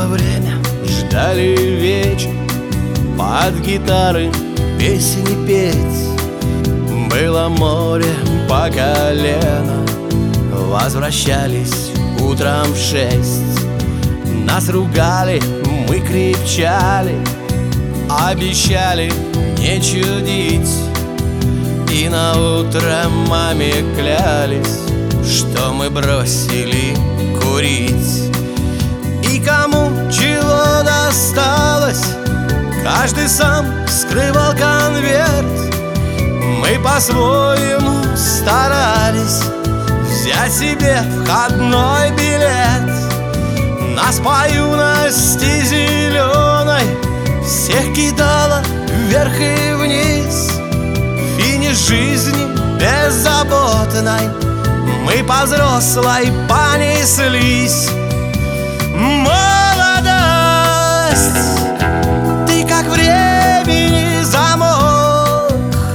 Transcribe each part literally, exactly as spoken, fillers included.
было время, ждали вечер, под гитары песни петь. Было море по колено, возвращались утром в шесть. Нас ругали, мы кричали, обещали не чудить. И на утро маме клялись, что мы бросили курить. И кому чего досталось, каждый сам скрывал конверт. Мы по-своему старались взять себе входной билет. Нас по юности зеленой всех кидало вверх и вниз. Финиш жизни беззаботной мы по взрослой понеслись. Молодость, ты как времени замок,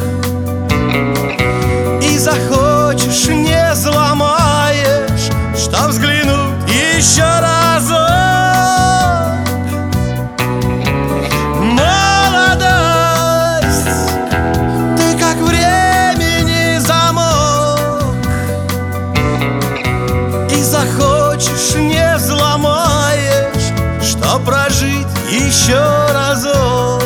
и захочешь не взломаешь, чтоб взглянуть еще разок. Молодость, ты как времени замок, и захочешь не взломаешь, чтоб прожить еще разок.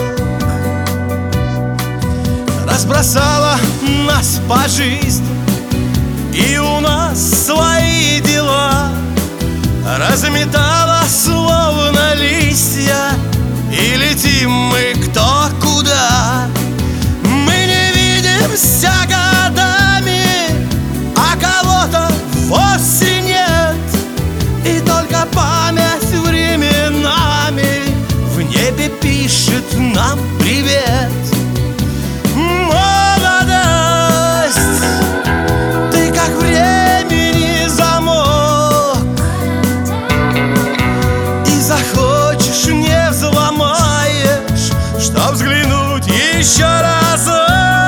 Разбросала нас по жизни, и у нас свои дела. Разметала словно листья, и летим мы кто куда. Мы не видимся годами, а кого-то вовсе нет. И только память временами в небе пишет нам привет. Молодость, ты как времени замок, и захочешь не взломаешь, чтоб взглянуть еще разок.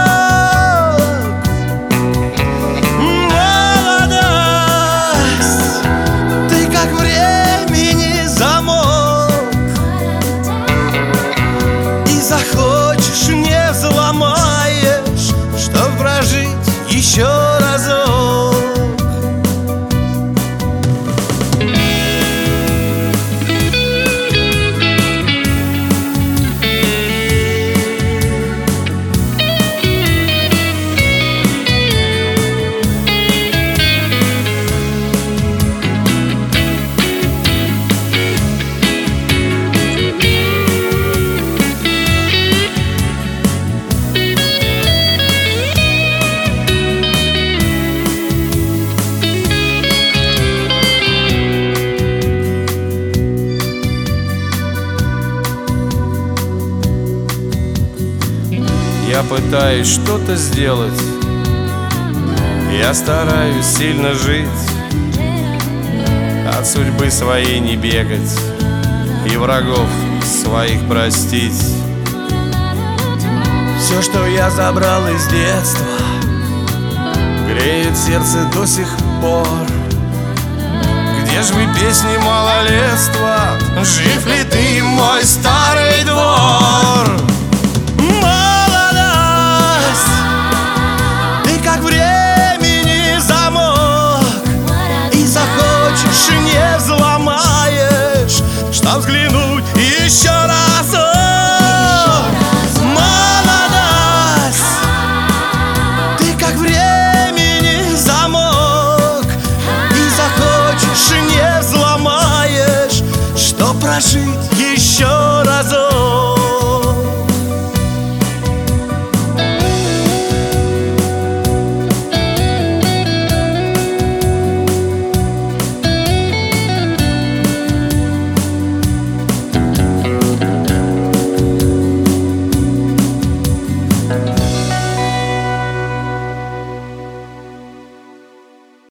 Молодость, ты как времени замок, и захочешь не взломаешь, чтоб прожить еще разок. Я пытаюсь что-то сделать, я стараюсь сильно жить, от судьбы своей не бегать и врагов своих простить. Все, что я забрал из детства, греет сердце до сих пор. Где ж вы, песни малолетства? Жив ли ты, мой старый двор? Как времени замок, и захочешь не взломаешь, чтоб взглянуть еще разок.